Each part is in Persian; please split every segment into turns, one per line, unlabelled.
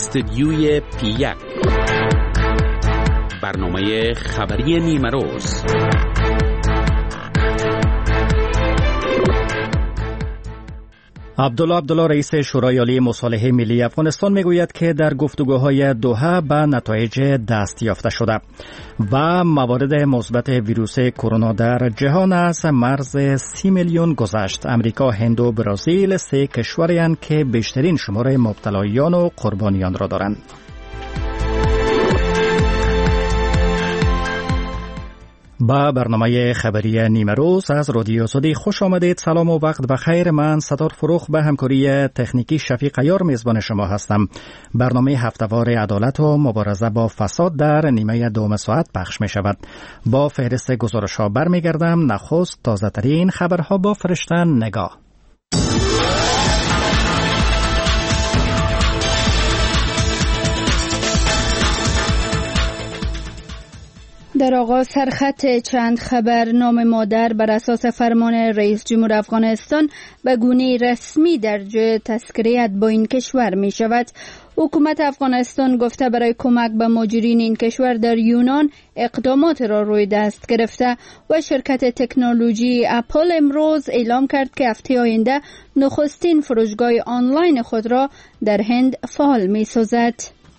استودیوی پی1 برنامه خبری نیمه روز.
عبدالله رئیس شورای عالی مصالحه ملی افغانستان میگوید که در گفتگوهای دوحه به نتایج دست یافته شده و موارد مثبت ویروس کرونا در جهان از مرز 30 میلیون گذشت. امریکا، هند و برزیل سه کشورند که بیشترین شمار مبتلایان و قربانیان را دارند. با برنامه خبری نیمه روز از رادیو آزادی خوش آمدید. سلام و وقت بخیر. من ستار فروخ به همکاری تکنیکی شفیق عیار میزبان شما هستم. برنامه هفته‌وار عدالت و مبارزه با فساد در نیمه دوم ساعت پخش می شود. با فهرست گزارش‌ها برمیگردم. نخست تازه ترین خبرها با فرشته نگاه.
در آغاز سرخط چند خبر. نام مادر بر اساس فرمان رئیس جمهور افغانستان به گونه رسمی درج تذکره با این کشور می شود. حکومت افغانستان گفته برای کمک به مهاجرین این کشور در یونان اقدامات را روی دست گرفته و شرکت تکنولوژی اپل امروز اعلام کرد که هفته آینده نخستین فروشگاه آنلاین خود را در هند فعال می سازد.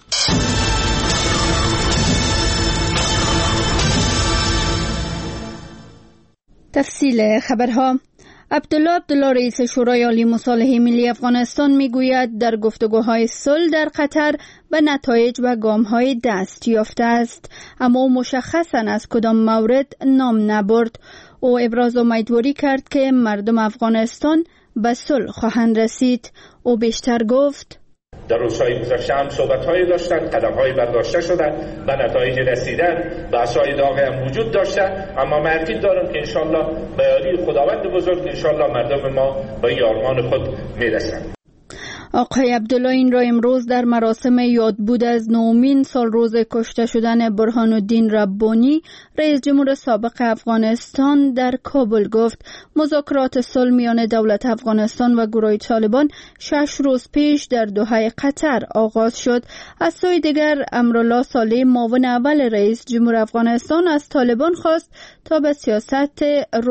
تفصیل خبرها. عبدالله رئیس شورای عالی مصالحه ملی افغانستان میگوید در گفتگوهای صلح در قطر به نتایج و گام‌های دست یافته است، اما مشخصاً از کدام مورد نام نبرد. او ابراز امیدواری کرد که مردم افغانستان به صلح خواهند رسید. او بیشتر گفت:
در روزهای گذشته هم صحبت‌هایی داشتن، قدم‌هایی برداشته شدن، به نتایج رسیدن، بحث‌های داغی هم وجود داشته، اما من یقین دارم که انشالله به یاری خداوند بزرگ انشالله مردم ما به این آرمان خود میرسند.
آقای عبدالله این را امروز در مراسم یادبود از 9مین سال روز کشته شدن برهان الدین ربانی رئیس جمهور سابق افغانستان در کابل گفت. مذاکرات صلح میان دولت افغانستان و گروه طالبان 6 روز پیش در دوحه قطر آغاز شد. از سوی دیگر امرالله صالح معاون اول رئیس جمهور افغانستان از طالبان خواست تا به سیاست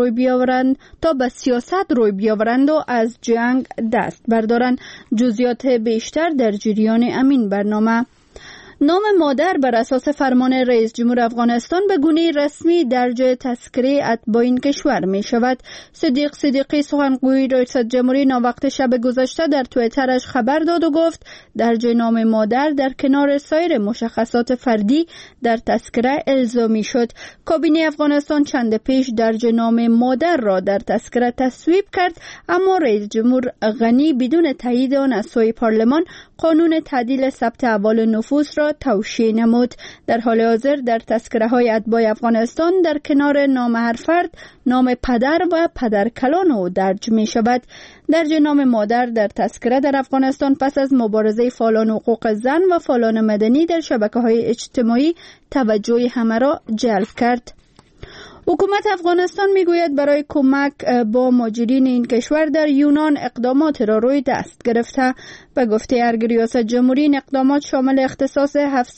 روی بیاورند و از جنگ دست بردارند. جزئیات بیشتر در جریان امین برنامه. نام مادر بر اساس فرمان رئیس جمهور افغانستان به گونه رسمی درج تذکره اتباع این کشور می شود. صدیق صدیقی سخنگوی رئیس جمهوری ناوقت شب گذشته در توییترش خبر داد و گفت درج نام مادر در کنار سایر مشخصات فردی در تذکره الزامی شد. کابینه افغانستان چند پیش درج نام مادر را در تذکره تصویب کرد، اما رئیس جمهور غنی بدون تایید آن از سوی پارلمان قانون تعدیل ثبت احوال نفوس را توشیح نمود. در حال حاضر در تذکره‌های اتباع افغانستان در کنار نام هر فرد نام پدر و پدرکلان او درج می شود. درج نام مادر در تذکره در افغانستان پس از مبارزه فعالان حقوق زن و فعالان مدنی در شبکه‌های اجتماعی توجه همه را جلب کرد. حکومت افغانستان میگوید برای کمک با مهاجرین این کشور در یونان اقدامات را روی دست گرفته. به گفته ارگ ریاست جمهوری این اقدامات شامل اختصاص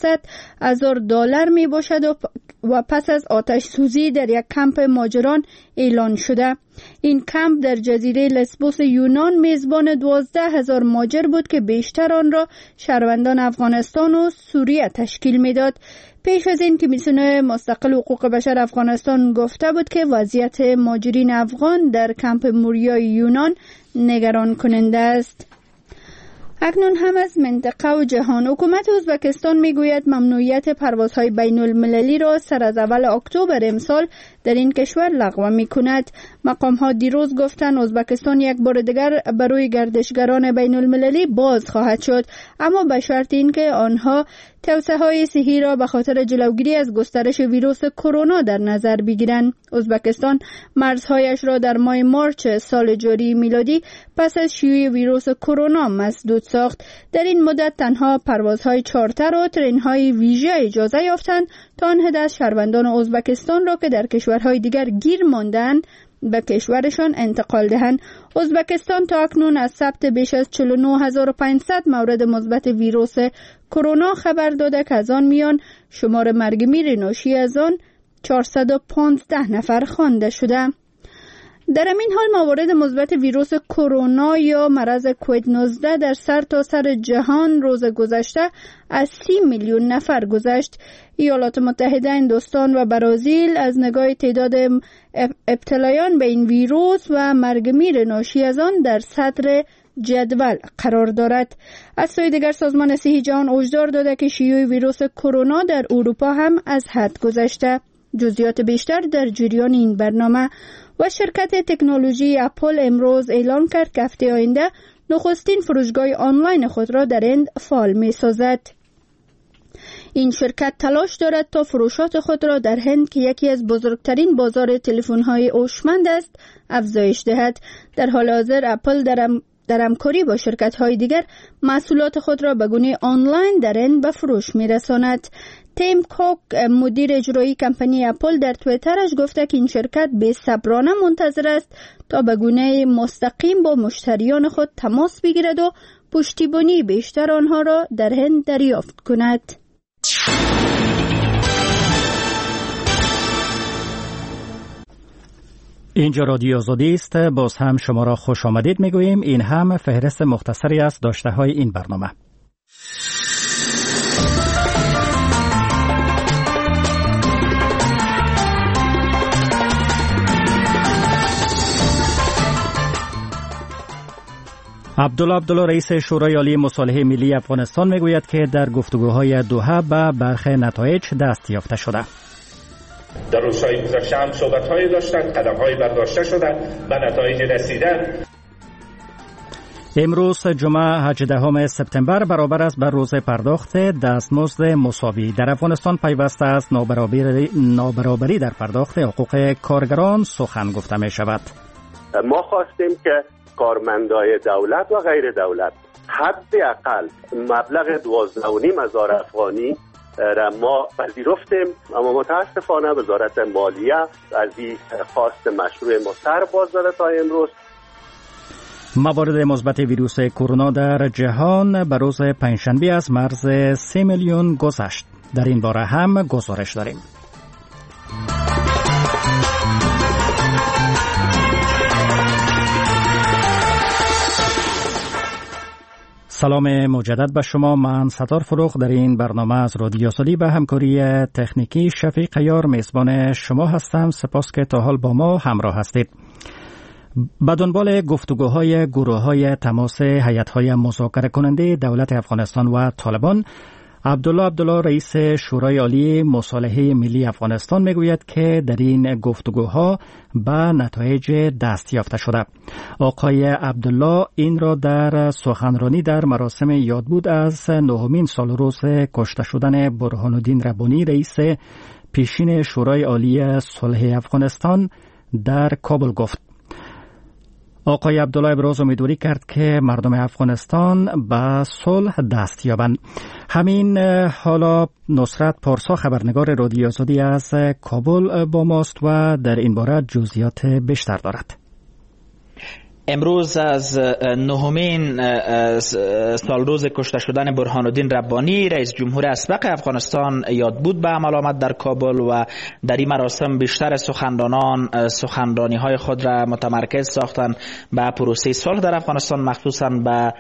$700,000 می باشد و پس از آتش سوزی در یک کمپ مهاجران اعلان شده. این کمپ در جزیره لسبوس یونان میزبان 12,000 مهاجر بود که بیشتر آن را شهروندان افغانستان و سوریه تشکیل میداد. پیش از این کمیسیون مستقل حقوق بشر افغانستان گفته بود که وضعیت مهاجرین افغان در کمپ موریا یونان نگران کننده است. اکنون هم از منطقه و جهان. حکومت ازبکستان میگوید ممنوعیت پروازهای بین المللی را سر از اول اکتبر امسال در این کشور لغو می‌کند. مقام‌ها دیروز گفتند ازبکستان یک بار دیگر برای گردشگران بین المللی باز خواهد شد، اما به شرط اینکه آنها توسعه‌های صحی را به خاطر جلوگیری از گسترش ویروس کرونا در نظر بگیرند. ازبکستان مرزهایش را در ماه مارچ سال جاری میلادی پس از شیوع ویروس کرونا مسدود ساخت. در این مدت تنها پروازهای چارتر و ترن‌های ویژه اجازه یافتند تا آن عده از شهروندان ازبکستان را که در کشورهای دیگر گیر ماندند به کشورشان انتقال دهند. ازبکستان تا اکنون از ثبت بیش از 49500 مورد مثبت ویروس کرونا خبر داده که از آن میان شمار مرگ میر ناشی از آن 415 نفر خوانده شده. در همین حال موارد مثبت ویروس کرونا یا مرض کووید 19 در سرتاسر جهان روز گذشته از 30 میلیون نفر گذشت. ایالات متحده، هندوستان و برزیل از نگاه تعداد ابتلایان به این ویروس و مرگ میر ناشی از آن در صدر جدول قرار دارد. از سوی دیگر سازمان صحی جهان هشدار داده که شیوع ویروس کرونا در اروپا هم از حد گذشته. جزئیات بیشتر در جریان این برنامه. و شرکت تکنولوژی اپل امروز اعلام کرد که هفته آینده نخستین فروشگاه آنلاین خود را در هند فعال می سازد. این شرکت تلاش دارد تا فروشات خود را در هند که یکی از بزرگترین بازار تلفن‌های هوشمند است افزایش دهد. در حال حاضر اپل در همکاری با شرکت‌های دیگر محصولات خود را به گونه آنلاین در هند به فروش می‌رساند. تیم کوک مدیر اجرایی کمپانی اپل در توییترش گفته که این شرکت بی‌صبرانه منتظر است تا به گونه مستقیم با مشتریان خود تماس بگیرد و پشتیبانی بیشتر آنها را در هند دریافت کند.
اینجا رادیو آزادی است. باز هم شما را خوش آمدید میگوییم. این هم فهرست مختصری از داشته های این برنامه. عبدالله رئیس شورای عالی مصالحه ملی افغانستان میگوید که در گفتگوهای دوحه به برخی نتایج دست یافته شده.
در روزهای گذشته هم صحبت‌هایی داشتند، قدم‌هایی برداشته شدند، به نتایج رسیدند.
امروز جمعه 18 سپتامبر برابر است بر روز پرداخت دستمزد مساوی. در افغانستان پیوسته است نابرابری در پرداخت حقوق کارگران سخن گفته می شود.
ما خواستیم که کارمندای دولت و غیر دولت حداقل مبلغ 12,500 افغانی را ما پذیرفتیم، اما متاسفانه وزارت مالیه از این خواست مشروع ما سر باز داده تا امروز.
موارد مثبت ویروس کرونا در جهان به روز پنجشنبه از مرز 3 میلیون گذشت. در این باره هم گزارش داریم. سلام مجدد به شما. من ستار فروخ در این برنامه از رادیو آزادی به همکاری تکنیکی شفیق یار میزبان شما هستم. سپاس که تا حال با ما همراه هستید. به دنبال گفتگوهای گروه‌های تماس هیئت‌های مذاکره کننده دولت افغانستان و طالبان، عبدالله رئیس شورای عالی مصالحه ملی افغانستان میگوید که در این گفتگوها به نتایج دست یافته شده. آقای عبدالله این را در سخنرانی در مراسم یادبود از 9مین سال روز کشته شدن برهان الدین ربانی رئیس پیشین شورای عالی صلح افغانستان در کابل گفت. آقای عبدالله ابراز امیدواری کرد که مردم افغانستان به صلح دست یابند. همین حالا نصرت پارسا خبرنگار رادیو آزادی از کابل با ماست و در این باره جزئیات بیشتر دارد.
امروز از 9مین سال روز کشته شدن برهان الدین ربانی رئیس جمهور اسبق افغانستان یادبود به عمل آمد در کابل و در این مراسم بیشتر سخنرانان سخنرانی‌های خود را متمرکز ساختند به پروسه صلح در افغانستان، مخصوصاً به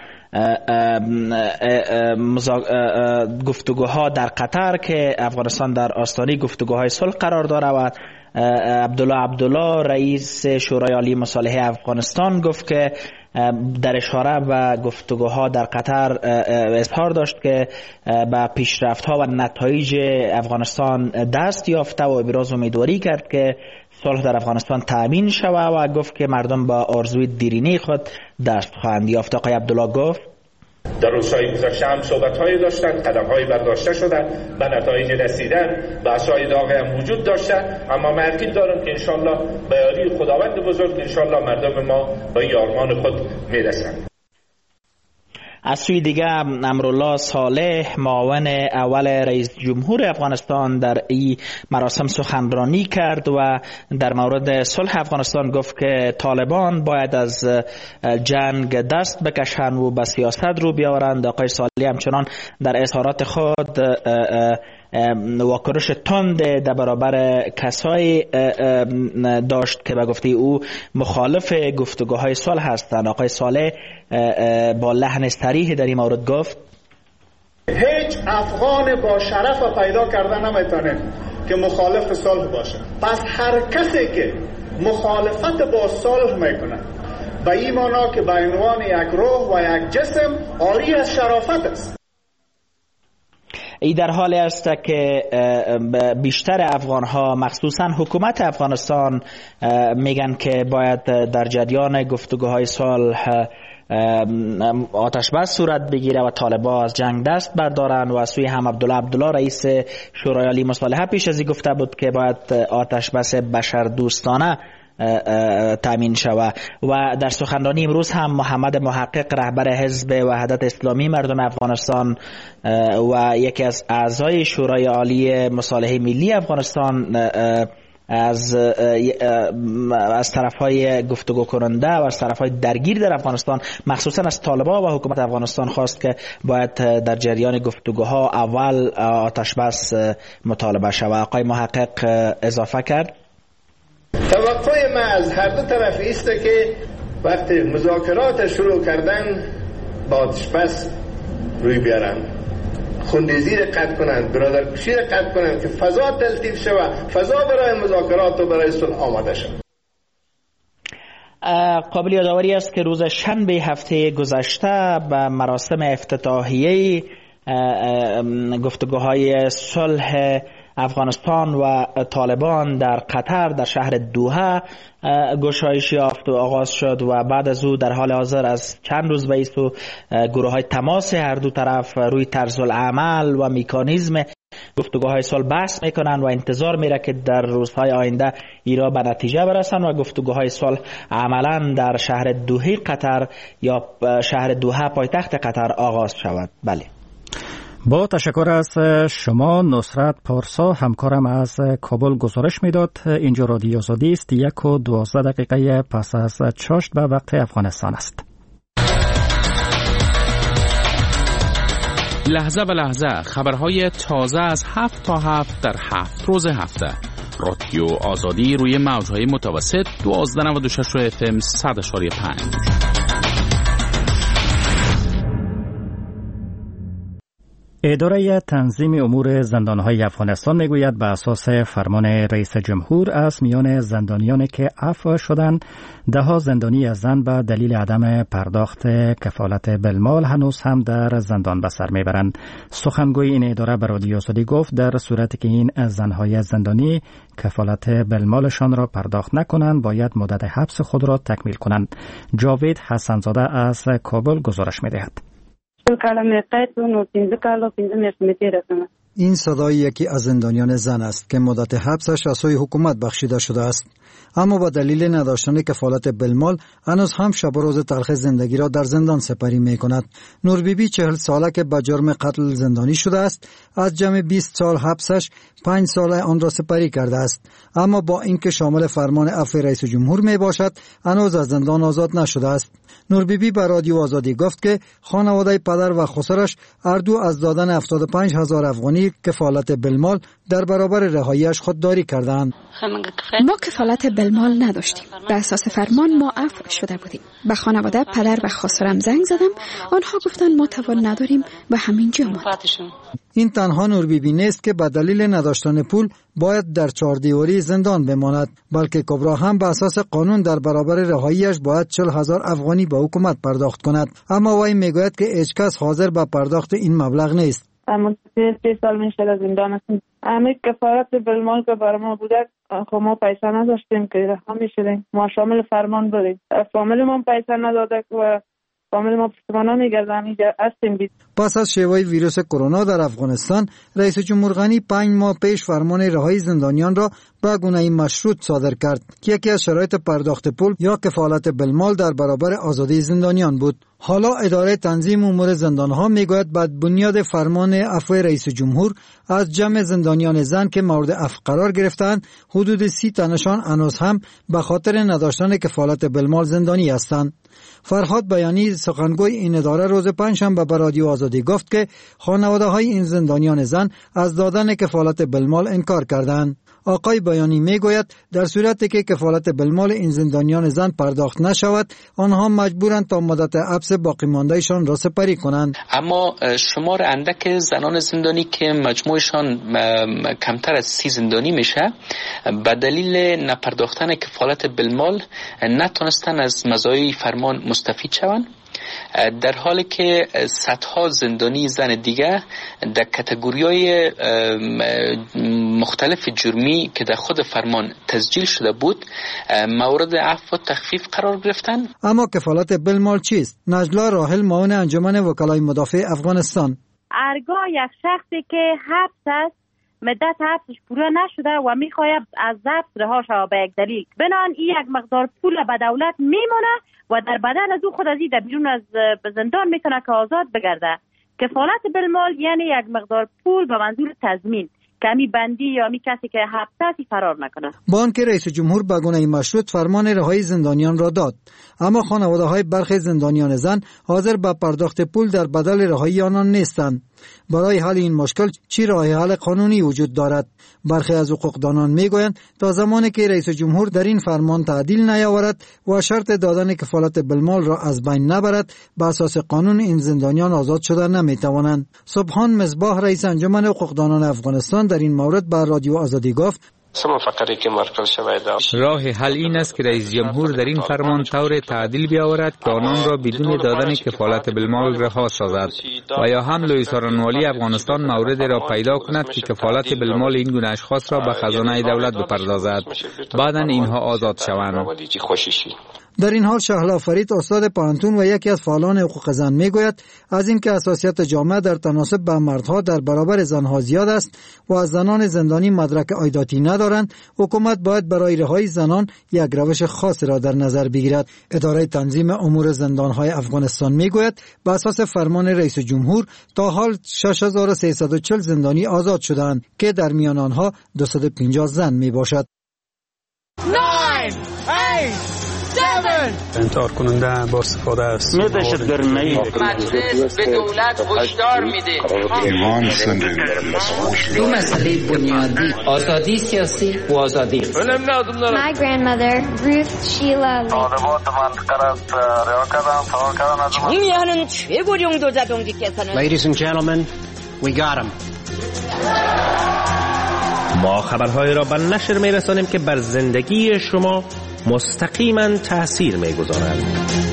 گفتگوها در قطر که افغانستان در آستانه گفتگوهای صلح قرار دارد و عبدالله رئیس شورای عالی مصالحه افغانستان گفت که در اشاره به گفتگوها در قطر اظهار داشت که به پیشرفت‌ها و نتایج افغانستان دست یافته و ابراز امیدواری کرد که صلح در افغانستان تأمین شود و گفت که مردم با آرزوی دیرینه خود دست خواهند یافت. آقای عبدالله گفت
در روزهای گذشته هم صحبت‌هایی داشتند، قدم‌هایی برداشته شدند، به نتایج رسیدن، بحث‌های داغی هم وجود داشته، اما من یقین دارم که انشالله به یاری خداوند بزرگ انشالله مردم ما به آرمان خود میرسند.
از سوی دیگه امرالله صالح معاون اول رئیس جمهور افغانستان در این مراسم سخنرانی کرد و در مورد صلح افغانستان گفت که طالبان باید از جنگ دست بکشند و به سیاست رو بیاورند. آقای صالح همچنان در اظهارات خود واکنش تند در برابر کسایی داشت که به گفته او مخالف گفتگوهای صلح هستند. آقای صالح با لحن صریح در این مورد گفت
هیچ افغان با شرف پیدا کرده نمیتونه که مخالف صلح باشه. پس هر کسی که مخالفت با صلح میکنه به این معنا که به عنوان یک روح و یک جسم عاری از شرافت است.
ای در حالی است که بیشتر افغان ها مخصوصا حکومت افغانستان میگن که باید در جریان گفتگوهای صلح آتش بس صورت بگیره و طالبان از جنگ دست بردارن و سوی هم عبدالله رئیس شورای عالی مصالحه پیش از این گفته بود که باید آتش بس بشر دوستانه تامین شود. و در سخنرانی امروز هم محمد محقق رهبر حزب وحدت اسلامی مردم افغانستان و یکی از اعضای شورای عالی مصالحه ملی افغانستان از طرف‌های گفتگو کننده و از طرف‌های درگیر در افغانستان مخصوصا از طالبان و حکومت افغانستان خواست که باید در جریان گفتگوها اول آتش بس مطالبه شود. آقای محقق اضافه کرد
توقع ما از هر دو طرف است که وقتی مذاکرات شروع کردن با آتش بس روی بیارن، خونریزی را قطع کنند، برادرکشی را قطع کنند که فضا تلطیف شود، فضا برای مذاکرات و برای صلح آماده شود.
قابل یادآوری است که روز شنبه هفته گذشته به مراسم افتتاحیه گفتگوهای صلح افغانستان و طالبان در قطر در شهر دوحه گشایش یافت و آغاز شد و بعد از او در حال حاضر از چند روز بیست و گروه‌های تماس هر دو طرف روی طرز العمل و مکانیزم گفتگوهای صلح بحث میکنند و انتظار میره که در روزهای آینده ایرا به نتیجه برسند و گفتگوهای صلح عملا در شهر دوحه قطر یا شهر دوحه پایتخت قطر آغاز شود. بله،
با تشکر از شما نصرت پارسا. همکارم از کابل گزارش میداد. اینجا رادیو آزادی است. 1:12 پس از چاشت به وقت افغانستان است.
لحظه به لحظه خبرهای تازه از 7 تا 7 در 7 روز هفته. رادیو آزادی روی موجهای متوسط 1296 FM 100.5.
اداره تنظیم امور زندانهای افغانستان میگوید به اساس فرمان رئیس جمهور از میان زندانیانی که عفو شدند 10 زندانی از زن به دلیل عدم پرداخت کفالت بالمال هنوز هم در زندان به سر میبرند. سخنگوی این اداره به رادیو آزادی گفت در صورتی که این زنهای زندانی کفالت بالمالشان را پرداخت نکنند باید مدت حبس خود را تکمیل کنند. جاوید حسنزاده از کابل گزارش میدهد.
این صدای یکی از زندانیان زن است که مدت حبسش از سوی حکومت بخشیده شده است، اما با دلیل نداشتن کفالت بالمال هنوز هم شب و روز تلخ زندگی را در زندان سپری می کند. نور بیبی 40 ساله که به جرم قتل زندانی شده است، از جمع 20 سال حبسش 5 سال آن را سپری کرده است، اما با اینکه شامل فرمان عفو رئیس جمهور می باشد هنوز از زندان آزاد نشده است. نور بیبی به رادیو آزادی گفت که خانواده پدر و خسرش هر دو از دادن 75,000 افغانی کفالت بالمال در برابر رهاییش خودداری کردند.
ما کفالت بالمال نداشتیم. به اساس فرمان ما عفو شده بودیم. به خانواده پدر و خسرم زنگ زدم. آنها گفتند ما توان نداریم و همینجا ماند.
این تنها نور بیبی نیست که به دلیل نداشتن پول باید در 4 دیواری زندان بماند، بلکه کبرا هم به اساس قانون در برابر رهاییش باید 40,000 افغانی به حکومت پرداخت کند، اما وی میگوید که هیچ کس حاضر به پرداخت این مبلغ نیست.
اما 3 سال میشه از زندان هستیم. همه کفارت بالمال که برای ما بوده خب ما پیسه نداشتیم که رها میشدیم. ما شامل فرمان بودیم. فامیل ما پیسه نداده و فامیل ما پشتیبانا میگردن اینجا هستیم.
پس از شیوع ویروس کرونا در افغانستان، رئیس جمهور غنی 5 ماه پیش فرمان رهایی زندانیان را به گونه‌ای مشروط صادر کرد که یکی از شرایط پرداخت پول یا کفالت بالمال در برابر آزادی زندانیان بود. حالا اداره تنظیم امور زندانها میگوید بر بنیاد فرمان عفو رئیس جمهور از جمع زندانیان زن که مورد عفو قرار گرفتند حدود 30 تنشان هنوز هم به خاطر نداشتن کفالت بالمال زندانی هستند. فرهاد بیانی سخنگوی این اداره روز پنجشنبه به رادیو آزادی گفت که خانواده‌های این زندانیان زن از دادن کفالت بالمال انکار کردند. آقای بیانی میگوید در صورتی که کفالت بالمال این زندانیان زن پرداخت نشود آنها مجبورند تا مدت حبس باقی ماندهشان را سپری کنند.
اما شمار اندک زنان زندانی که مجموعشان کمتر از 30 زندانی میشه به دلیل نپرداختن کفالت بالمال نتونستن از مزایای فرمان مستفید شوند، در حالی که صدها زندانی زن دیگه در کاتگوری‌های مختلف جرمی که در خود فرمان تسجیل شده بود مورد عفو و تخفیف قرار گرفتن.
اما کفالت بالمال چیست؟ نجلا راحل معاون انجمن وکلای مدافع افغانستان:
هرگاه یک شخصی که حبس است مدت حبسش پورا نشده و میخواید از حبس رها شود به یک دلیل، بنان این یک مقدار پول به دولت میمونه و در بدل از او خود از این در بیرون از زندان میتونه که آزاد بگرده. کفالت بالمال یعنی یک مقدار پول به منظور تضمین که همی بندی یا همی کسی که حبس فرار نکنه.
با آنکه رئیس جمهور به گونه مشروط فرمان رهایی زندانیان را داد، اما خانواده‌های برخی زندانیان زن حاضر به پرداخت پول در بدل رهایی آنان نیستند. برای حل این مشکل چی راه حل قانونی وجود دارد؟ برخی از حقوقدانان میگویند تا زمانی که رئیس جمهور در این فرمان تعدیل نیاورد و شرط دادن کفالت بالمال را از بین نبرد، به اساس قانون این زندانیان آزاد شده نمیتوانند. سبحان مصباح رئیس انجمن حقوقدانان افغانستان در این مورد به رادیو آزادی گفت:
راه حل این است که رئیس جمهور در این فرمان طور تعدیل بیاورد که آنان را بدون دادن کفالت بالمال رها سازد و یا هم لوی سارنوالی افغانستان مورد را پیدا کند که کفالت بالمال این گونه اشخاص را به خزانه دولت بپردازد، بعداً اینها آزاد شوند.
در این حال شهلا فرید استاد پانتون و یکی از فعالان حقوق زن میگوید از اینکه حساسیت جامعه در تناسب با مردها در برابر زنها زیاد است و از زنان زندانی مدرک عایداتی ندارند، حکومت باید برای رهایی زنان یک روش خاص را در نظر بگیرد. اداره تنظیم امور زندانهای افغانستان میگوید به اساس فرمان رئیس جمهور تا حال 6340 زندانی آزاد شدند که در میان آنها 250 زن میباشد.
9 انتحار کننده با استفاده است.
دهشتگرمی مجلس به دولت هشدار میده. دو مسئله بنیادی: آزادی سیاسی و آزادی اقتصادی.
My grandmother Ruth Sheila
중요한 최고령도 자동직께서는
Ladies and gentlemen, we got him.
ما خبرهای را به نشر میرسانیم که بر زندگی شما مستقیما تأثیر میگذارند.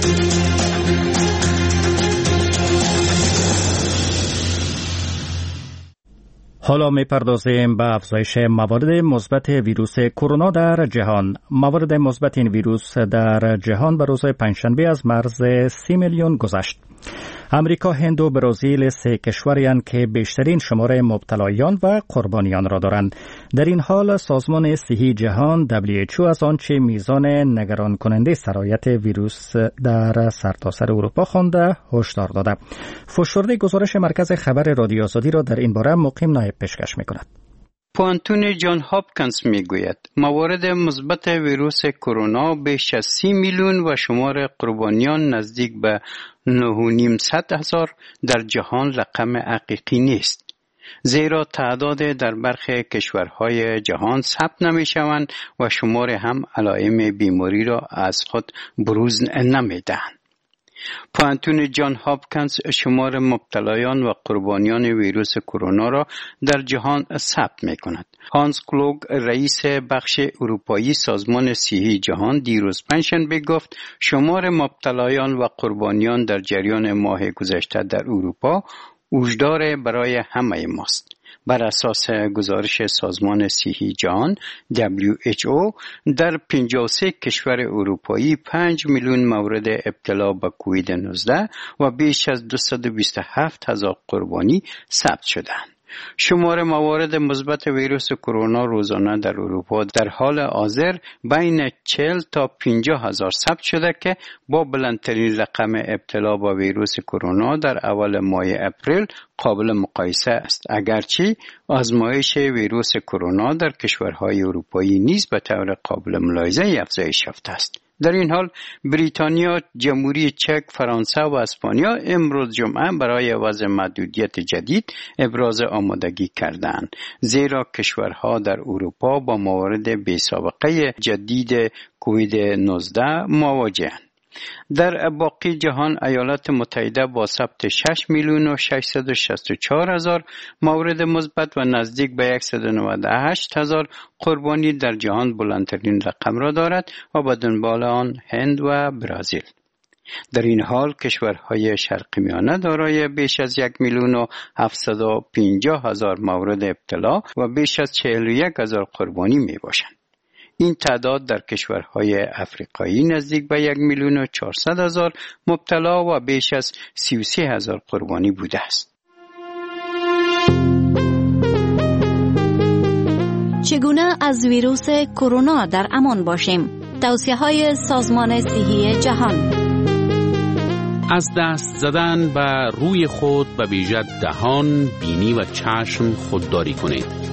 حالا میپردازیم به افزایش موارد مثبت ویروس کرونا در جهان. موارد مثبت این ویروس در جهان به روز پنجشنبه از مرز 30 میلیون گذشت. امریکا، هند و برزیل سه کشوری‌اند که بیشترین شماره مبتلایان و قربانیان را دارند. در این حال سازمان صحی جهان WHO از آنچه میزان نگران کننده سرایت ویروس در سرتاسر اروپا خوانده هشدار داده. فشرده گزارش مرکز خبر رادیو آزادی را در این باره مقیم نایب پیشکش می‌کند.
پوانتون جان هاپکینز میگوید موارد مثبت ویروس کرونا بیش از 30 میلیون و شمار قربانیان نزدیک به 9,500,000 در جهان رقم حقیقی نیست، زیرا تعداد در برخی کشورهای جهان ثبت نمی‌شوند و شمار هم علائم بیماری را از خود بروز نمی‌دهند. پوانتون جان هاپکینز شمار مبتلایان و قربانیان ویروس کرونا را در جهان ثبت می‌کند. هانس کلوگ رئیس بخش اروپایی سازمان صحی جهان دیروز پنجشنبه گفت شمار مبتلایان و قربانیان در جریان ماه گذشته در اروپا هشدار برای همه ماست. بر اساس گزارش سازمان صحی جهان WHO در 53 کشور اروپایی 5 میلیون مورد ابتلا به کووید 19 و بیش از 227,000 قربانی ثبت شدند. شمار موارد مثبت ویروس کرونا روزانه در اروپا در حال حاضر بین 40 تا 50 هزار ثبت شده که با بلندترین رقم ابتلا با ویروس کرونا در اول ماه اپریل قابل مقایسه است. اگرچه آزمایش ویروس کرونا در کشورهای اروپایی نیز به طور قابل ملاحظه افزایش یافته است. در این حال بریتانیا، جمهوری چک، فرانسه و اسپانیا امروز جمعه برای وضع محدودیت جدید ابراز آمادگی کردند، زیرا کشورها در اروپا با موارد بی‌سابقه جدید کووید 19 مواجه‌اند. در باقی جهان ایالات متحده با ثبت 6,664,000 مورد مثبت و نزدیک به 198,000 قربانی در جهان بلندترین رقم را دارد و به دنبال آن هند و برزیل. در این حال کشورهای شرق میانه دارای بیش از 1,750,000 مورد ابتلا و بیش از 41,000 قربانی می باشند. این تعداد در کشورهای افریقایی نزدیک به 1,400,000 مبتلا و بیش از 33,000 قربانی بوده است.
چگونه از ویروس کرونا در امان باشیم؟ توصیه‌های سازمان صحی جهان.
از دست زدن به روی خود به ویژه دهان، بینی و چشم خودداری کنید.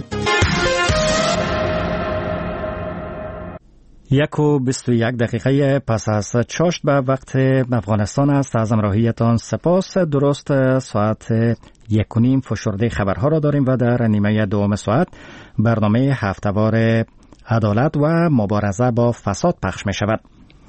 1:21 پس از چاشت به وقت افغانستان است. از همراهیتان سپاس. درست ساعت 1:30 فشرده خبرها را داریم و در نیمه دوم ساعت برنامه هفته‌وار عدالت و مبارزه با فساد پخش می شود.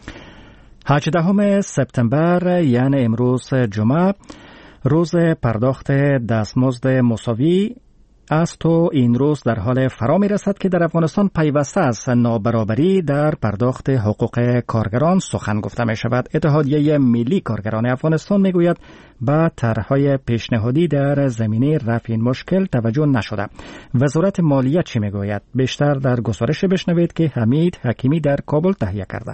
18 سپتامبر یعنی امروز جمعه روز پرداخت دستمزد مساوی است و این روز در حال فرا می رسد که در افغانستان پیوسته از نابرابری در پرداخت حقوق کارگران سخن گفته می شود. اتحادیه ملی کارگران افغانستان می گوید به طرح‌های پیشنهادی در زمینه رفع این مشکل توجه نشده. وزارت مالیه چی می گوید؟ بیشتر در گزارش بشنوید که حمید حکیمی در کابل تهیه کرده.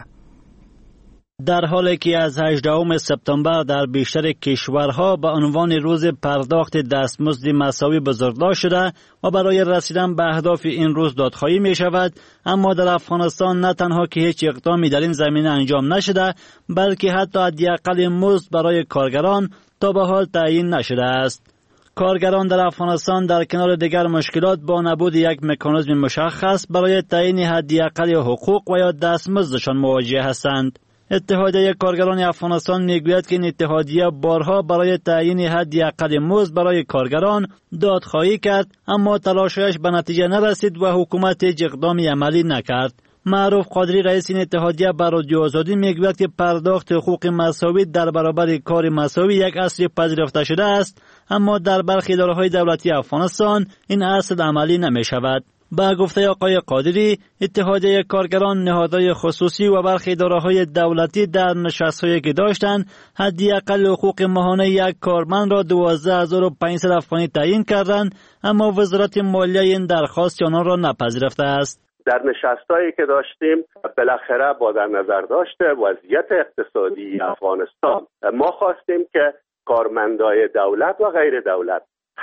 در حالی که از 18 سپتامبر در بیشتر کشورها به عنوان روز پرداخت دستمزد مساوی بزرگداشت شده و برای رسیدن به اهداف این روز دادخواهی می شود، اما در افغانستان نه تنها که هیچ اقدامی در این زمینه انجام نشده، بلکه حتی حداقل مزد برای کارگران تا به حال تعیین نشده است. کارگران در افغانستان در کنار دیگر مشکلات با نبود یک مکانیزم مشخص برای تعیین حداقل حقوق و یا دستمزدشان مواجه هستند. اتحادیه کارگران افغانستان میگوید که این اتحادیه بارها برای تعیین حداقل مزد برای کارگران دادخواهی کرد، اما تلاشش به نتیجه نرسید و حکومت هیچ اقدامی عملی نکرد. معروف قادری رئیس این اتحادیه به رادیو آزادی میگوید که پرداخت حقوق مساوی در برابر کار مساوی یک اصل پذیرفته شده است، اما در برخی اداره‌های دولتی افغانستان این اصل عملی نمی‌شود. با گفته آقای قادری، اتحادیه کارگران، نهادهای خصوصی و برخی اداره‌های دولتی در نشست‌هایی که داشتند حداقل حقوق ماهانه یک کارمند را 12,500 افغانی تعیین کردند، اما وزارت مالیه این درخواست آنها را نپذیرفته است.
در نشستایی که داشتیم بالاخره با در نظر داشته وضعیت اقتصادی افغانستان ما خواستیم که کارمندای دولت و غیر دولت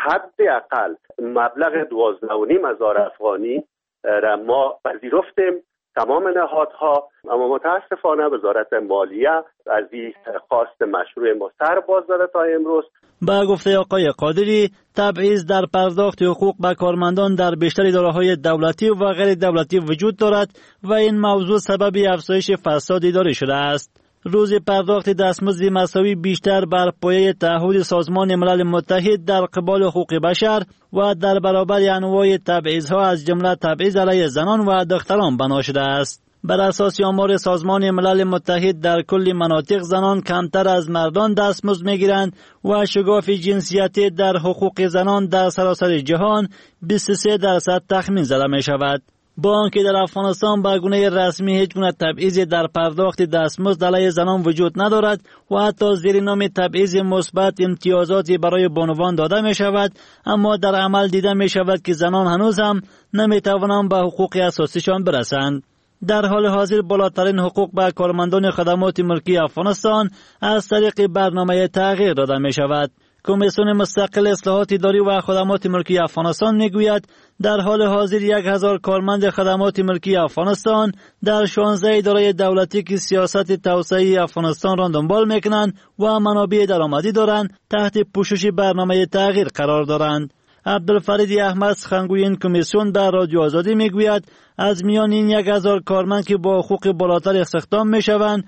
حداقل مبلغ 12,500 افغانی را ما پذیرفتیم، تمام نهادها، اما متاسفانه وزارت مالیه از این خواست مشروع ما سر باز داده تا امروز.
با گفته آقای قادری، تبعیض در پرداخت حقوق به کارمندان در بیشتر اداره‌های دولتی و غیر دولتی وجود دارد و این موضوع سبب افزایش فساد اداری شده است. روز پرداخت دستمزد مساوی بیشتر بر پایه تعهد سازمان ملل متحد در قبال حقوق بشر و در برابر انواع تبعیض‌ها از جمله تبعیض علیه زنان و دختران بنا شده است. بر اساس آمار سازمان ملل متحد در کل مناطق زنان کمتر از مردان دستمزد می‌گیرند و شگاف جنسیتی در حقوق زنان در سراسر جهان 23% تخمین زده می‌شود. با آنکه در افغانستان به گونه رسمی هیچ گونه تبعیضی در پرداخت دستمزد علیه زنان وجود ندارد و حتی زیر نام تبعیض مثبت امتیازاتی برای بانوان داده می شود، اما در عمل دیده می شود که زنان هنوز هم نمی توانند به حقوق اساسیشان برسند. در حال حاضر بالاترین حقوق به کارمندان خدمات ملکی افغانستان از طریق برنامه تغییر داده می شود. کمیسیون مستقل اصلاحات اداری و خدمات ملکی افغانستان میگوید در حال حاضر 1000 کارمند خدمات ملکی افغانستان در 16 اداره دولتی که سیاست توسعه افغانستان را دنبال میکنند و منابع درآمدی دارند تحت پوشش برنامه تغییر قرار دارند. عبدالفرید احمد سخنگوی این کمیسیون در رادیو آزادی میگوید از میان این 1000 کارمند که با حقوق بالاتر استخدام میشوند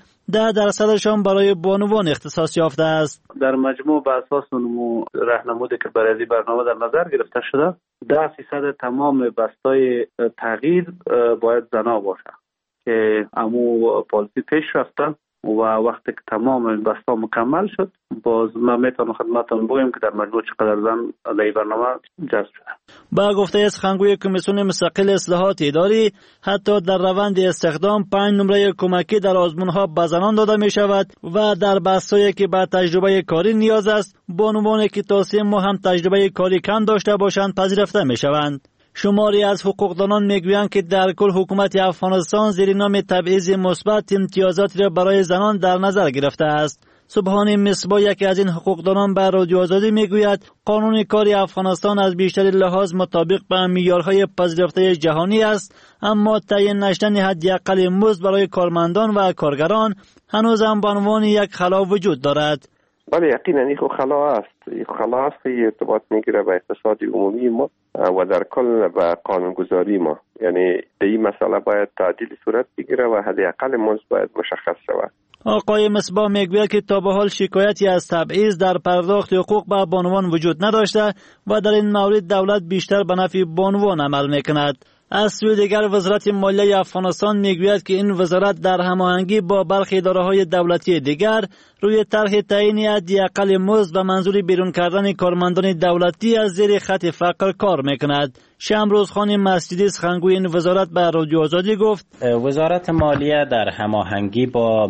10% برای بانوان اختصاص یافته است.
در مجموع به اساس راهنمودی که برای این برنامه در نظر گرفته شده 10% تمام بستای تغییر باید زنا باشه که امو پالیسی پیش رفته و وقتی که تمام بستا مکمل شد باز ما میتونم خدمتتون بگیم که در مجموع چقدر زن در این برنامه جذب شده.
با گفته سخنگوی کمیسیون مستقل اصلاحات اداری حتی در روند استخدام 5 نمره کمکی در آزمونها به زنان داده می شود و در بستایی که به تجربه کاری نیاز است بانوانی که تا 3 ماه هم تجربه کاری کم داشته باشند پذیرفته می شوند. شماری از حقوقدانان میگویند که در کل حکومت افغانستان زیر نام تبعیض مثبت امتیازاتی را برای زنان در نظر گرفته است. سبحان مصباح یکی از این حقوقدانان به رادیو آزادی میگوید قانون کار افغانستان از بیشتر لحاظ مطابق به معیارهای پذیرفته جهانی است، اما تعیین نشدن حداقل مزد برای کارمندان و کارگران هنوز هم به عنوان یک خلا وجود دارد.
بله یقینا این خلا است. این خلا است که ارتباط میگیره به اقتصاد عمومی ما و در کل به قانونگذاری ما. یعنی این مسئله باید تعدیل صورت بگیره و حداقل مزد باید مشخص شود.
آقای مصباح میگوید که تا به حال شکایتی از تبعیض در پرداخت حقوق به بانوان وجود نداشته و در این مورد دولت بیشتر به نفع بانوان عمل میکند. از سوی دیگر وزارت مالیه افغانستان میگوید که این وزارت در هماهنگی با برخی اداره‌های دولتی دیگر روی طرح تعیین حداقل مزد و منظور بیرون کردن کارمندان دولتی از زیر خط فقر کار میکند. شمروز خان مسجدی سخنگوی این وزارت به رادیو آزادی گفت
وزارت مالیه در هماهنگی با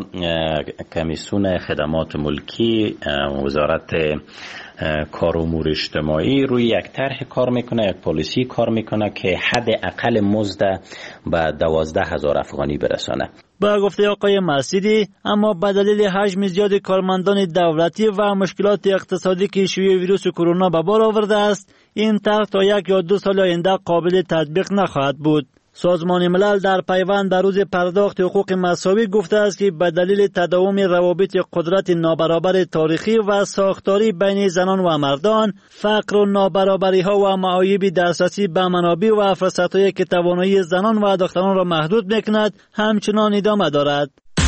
کمیسیون خدمات ملکی، وزارت کار و امور اجتماعی روی یک طرح کار میکنه، یک پالیسی کار میکنه که حد اقل مزد به 12,000 افغانی برسانه.
با گفته آقای مسجدی اما به دلیل حجم زیاد کارمندان دولتی و مشکلات اقتصادی که شیوع ویروس کرونا به بار آورده است این طرح تا 1 یا 2 سال آینده قابل تطبیق نخواهد بود. سازمان ملل در پیوند به روز پرداخت حقوق مساوی گفته است که به دلیل تداوم روابط قدرت نابرابر تاریخی و ساختاری بین زنان و مردان، فقر و نابرابری ها و معایب دسترسی به منابع و فرصت‌هایی که توانایی زنان و دختران را محدود می‌کند همچنان ادامه دارد.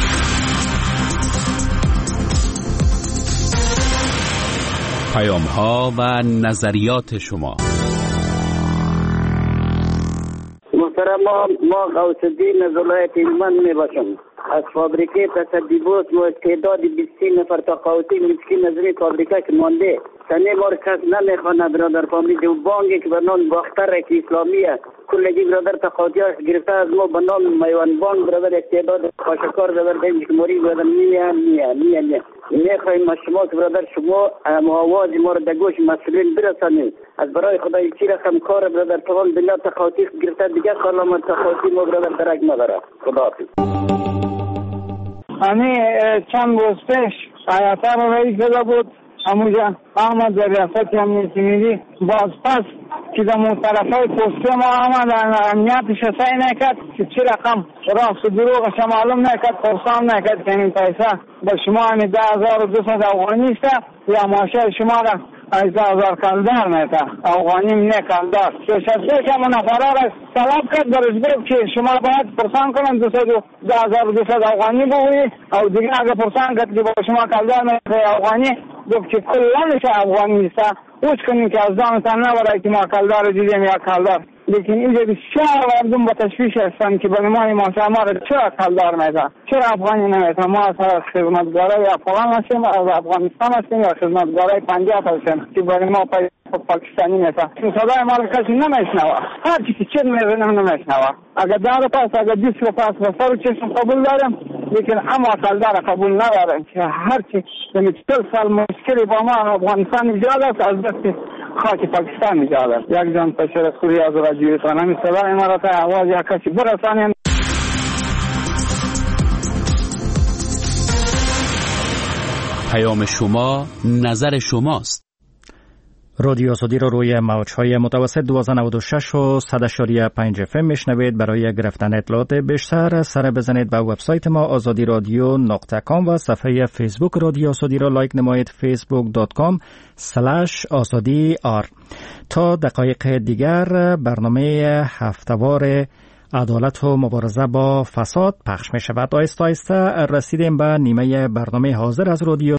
پیام‌ها و نظریات شما.
محترم ما غوث الدین از ولایت هلمند میباشم. از فابریکه تصدیبات و تعداد 20 نفر تقاوتی مسکین از این فابریکه که مانده سنه ما کس نمیخوانه برادر فامیلی و بانگی که به نام باختر که اسلامیه کلگی برادر تقاوتیاش گرفته از ما به نام میوان بانگ برادر تعداد خاشکار برادر دنج موری برادر میخوایم از شما که برادر شما آواز ما رو در گوش مسئولین برسانید. از برای خدای چی رقم کار برادر تمام دنیا تقاوتی گرفته دیگه خالام تقاوتی ما برادر درک نداره. خداحافظ.
چند روز پیش آیاتا رو رئیس داده بود همونجا آمد در ریاست امنیتی ملی باز پس که در طرفای پسته ما آمد امنیتش سعی نکرد که چی رقم راست و دروغش معلوم نکرد پرسان نکرد که این پیسه به شما 10,200 افغانی است یا ماشه شما را 18,000 کلدار میده افغانی نه کلدار شش هم نفره را طلب کرد برش گفت که شما باید پرسان کنن 10,200 افغانی بگویی او دیگه اگه پرسان کرد که با شما کلدار میده افغانی گفت که کلانش افغانی است اوچ کنیم که از دانتان نبرای که ما کلدار دیدیم یا کلدار لیکن اینجا بسیار مردم با تشویش هستند که برای ما را چرا کلدار میده چرا افغانی نمیده. ما از خدمتگارای افغان هستیم از افغانستان هستیم یا خدمتگارای پنجاب هستیم که برای ما پاکستانی میده. صدای ما را کسی نمیشنوه هر چی که چه میزنه نمیشنوه. اگر دار پاس اگر 20 پاس بسر و چشم قبول دارم لیکن اما کلدار قبول ندارم که هر چی 40 سال مشکلی با ما افغانستان ایجاد است از دست خاک پاکستان ایجاد است. یک جان پشر خوری از رادیوی خانمی صدای امارات آواز یا کسی برسانیم.
پیام شما نظر شماست.
رادیو آزادی را روی موج‌های متوسط 1296 و 100.5 FM میشنوید. برای گرفتن اطلاعات بیشتر سر بزنید به وبسایت ما azadiradyo.com و صفحه فیسبوک رادیو آزادی را لایک نمایید facebook.com/azadiyar. تا دقایق دیگر برنامه هفته‌وار عدالت و مبارزه با فساد پخش می شود. آیسته آیسته رسیدیم به نیمه برنامه حاضر از رادیو